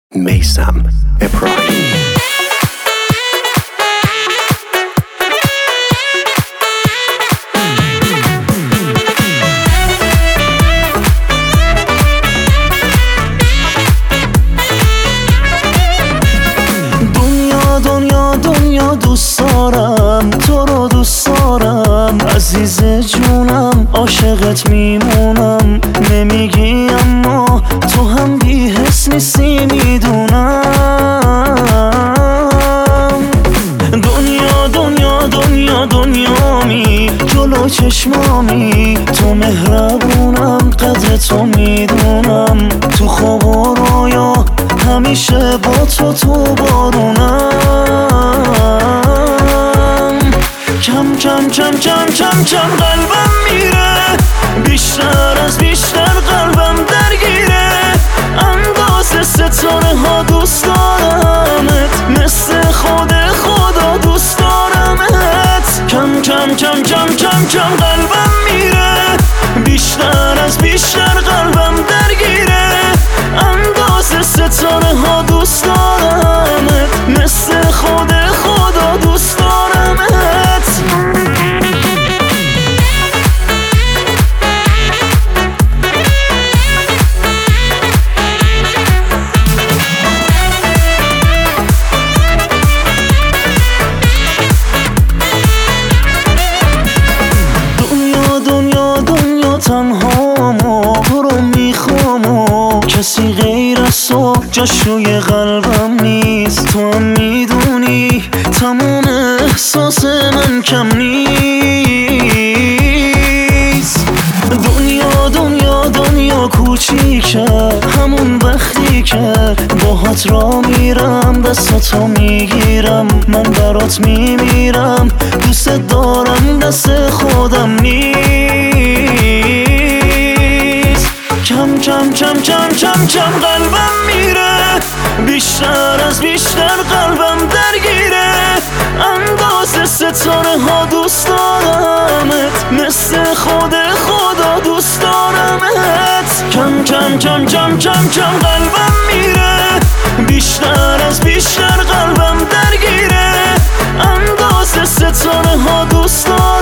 میثم ابراهیمی. دنیا دوست دارم، تو رو دوست دارم عزیز جونم، عاشقت میمونم. نمیگی اما تو هم بی حس نیستی میدونم. دنیامی جلو چشمامی، تو مهربونم قدر تو میدونم. تو خواب و رویا همیشه با تو بارونم. کم قلبم میره، بیشتر از بیشتر قلبم درگیره. اندازه ستاره ها دوست دارمت، مثل خود خدا دوست دارمت. کم قلبم میره، بیشتر از بیشتر قلبم درگیره. اندازه ستاره ها دوست دارمت، مثل خود خدا دوست دارمت. دنیا تنهامو تو رو میخوام و کسی غیر از تو جاش روی قلبم نیست. تو هم میدونی تمام احساس من کم نیست. دنیا کوچیکه، همون وقتی که باهات را میرم دستاتو میگیرم. من برات میمیرم، دوست دارم دست خودم نیست. کم قلبم میره، بیشتر از بیشتر قلبم درگیره. اندازه ستاره ها دوست دارمت، مثل خود خدا دوست دارمت. کم قلبم میره، بیشتر از بیشتر قلبم درگیره. اندازه ستاره ها دوست دارمت.